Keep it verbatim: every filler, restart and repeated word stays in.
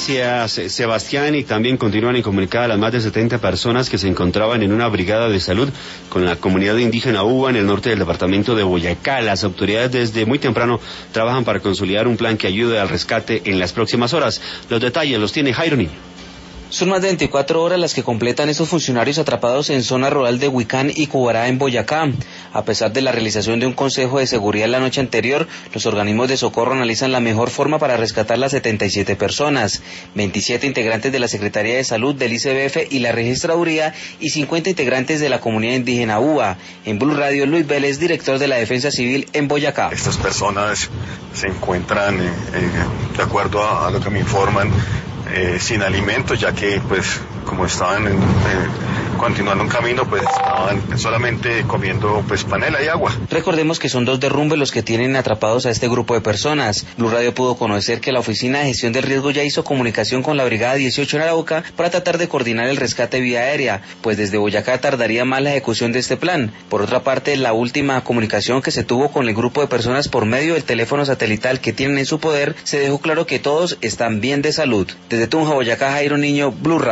Gracias, Sebastián, y también continúan incomunicadas las más de setenta personas que se encontraban en una brigada de salud con la comunidad indígena Uba en el norte del departamento de Boyacá. Las autoridades desde muy temprano trabajan para consolidar un plan que ayude al rescate en las próximas horas. Los detalles los tiene Jairo Niño. Son más de veinticuatro horas las que completan estos funcionarios atrapados en zona rural de Huicán y Cubará en Boyacá. A pesar de la realización de un consejo de seguridad la noche anterior, los organismos de socorro analizan la mejor forma para rescatar las setenta y siete personas, veintisiete integrantes de la Secretaría de Salud, del I C B F y la Registraduría y cincuenta integrantes de la comunidad indígena Uba. En Blue Radio, Luis Vélez, director de la Defensa Civil en Boyacá. Estas personas se encuentran, eh, eh, de acuerdo a, a lo que me informan, Eh, sin alimentos, ya que pues como estaban en, eh, continuando un camino, pues estaban solamente comiendo pues panela y agua. Recordemos que son dos derrumbes los que tienen atrapados a este grupo de personas. Blue Radio pudo conocer que la Oficina de Gestión del Riesgo ya hizo comunicación con la Brigada dieciocho en Arauca para tratar de coordinar el rescate vía aérea, pues desde Boyacá tardaría más la ejecución de este plan. Por otra parte, la última comunicación que se tuvo con el grupo de personas por medio del teléfono satelital que tienen en su poder, se dejó claro que todos están bien de salud. Desde Tunja, Boyacá, Jairo Niño, Blue Radio.